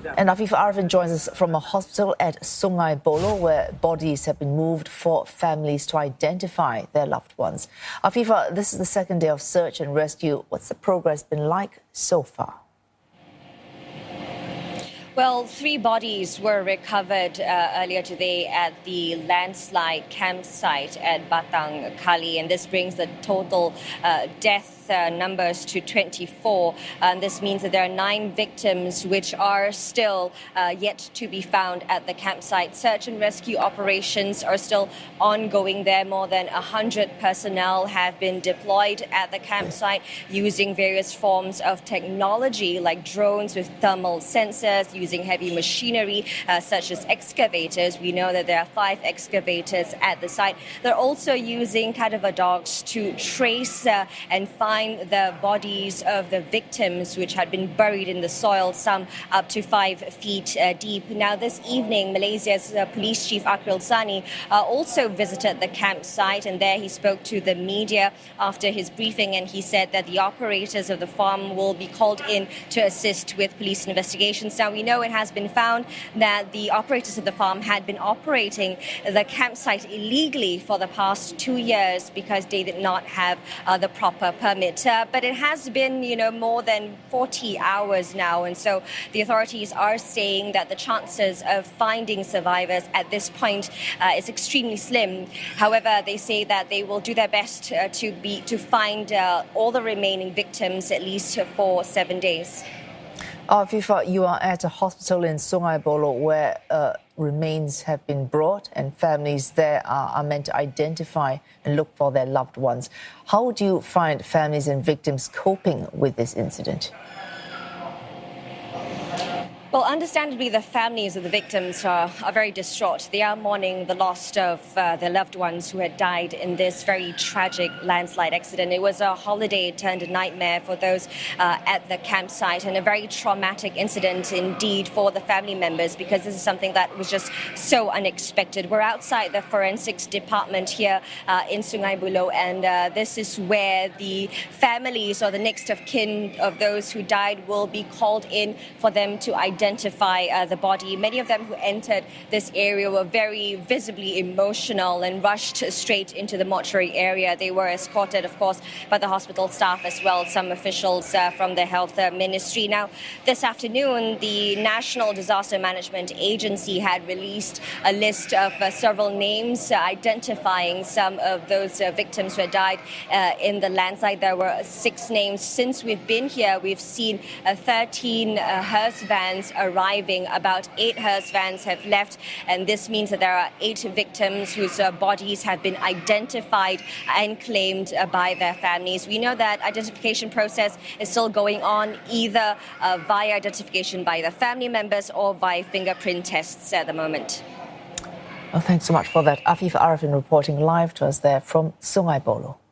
And Afifa Arifin joins us from a hospital at Sungai Buloh, where bodies have been moved for families to identify their loved ones. Afifa, this is the second day of search and rescue. What's the progress been like so far? Well, 3 bodies were recovered earlier today at the landslide campsite at Batang Kali, and this brings the total death numbers to 24. This means that there are 9 victims which are still yet to be found at the campsite. Search and rescue operations are still ongoing there. More than 100 personnel have been deployed at the campsite using various forms of technology like drones with thermal sensors, using heavy machinery such as excavators. We know that there are 5 excavators at the site. They're also using cadaver dogs to trace and find the bodies of the victims which had been buried in the soil, some up to 5 feet deep. Now, this evening, Malaysia's police chief Akhil Sani also visited the campsite, and there he spoke to the media after his briefing, and he said that the operators of the farm will be called in to assist with police investigations. Now, we know it has been found that the operators of the farm had been operating the campsite illegally for the past 2 years because they did not have the proper permit. But it has been, more than 40 hours now. And so the authorities are saying that the chances of finding survivors at this point is extremely slim. However, they say that they will do their best to find all the remaining victims at least for 7 days. Afifa, you are at a hospital in Sungai Buloh where remains have been brought and families there are meant to identify and look for their loved ones. How do you find families and victims coping with this incident? Well, understandably, the families of the victims are very distraught. They are mourning the loss of their loved ones who had died in this very tragic landslide accident. It was a holiday turned a nightmare for those at the campsite, and a very traumatic incident indeed for the family members, because this is something that was just so unexpected. We're outside the forensics department here in Sungai Buloh, and this is where the families or the next of kin of those who died will be called in for them to identify the body. Many of them who entered this area were very visibly emotional and rushed straight into the mortuary area. They were escorted, of course, by the hospital staff as well, some officials from the health ministry. Now, this afternoon, the National Disaster Management Agency had released a list of several names identifying some of those victims who had died in the landslide. There were 6 names. Since we've been here, we've seen 13 hearse vans arriving. About 8 hearse vans have left, and this means that there are 8 victims whose bodies have been identified and claimed by their families. We know that identification process is still going on, either via identification by the family members or by fingerprint tests at the moment. Well, thanks so much for that. Afifa Arifin reporting live to us there from Sungai Buloh.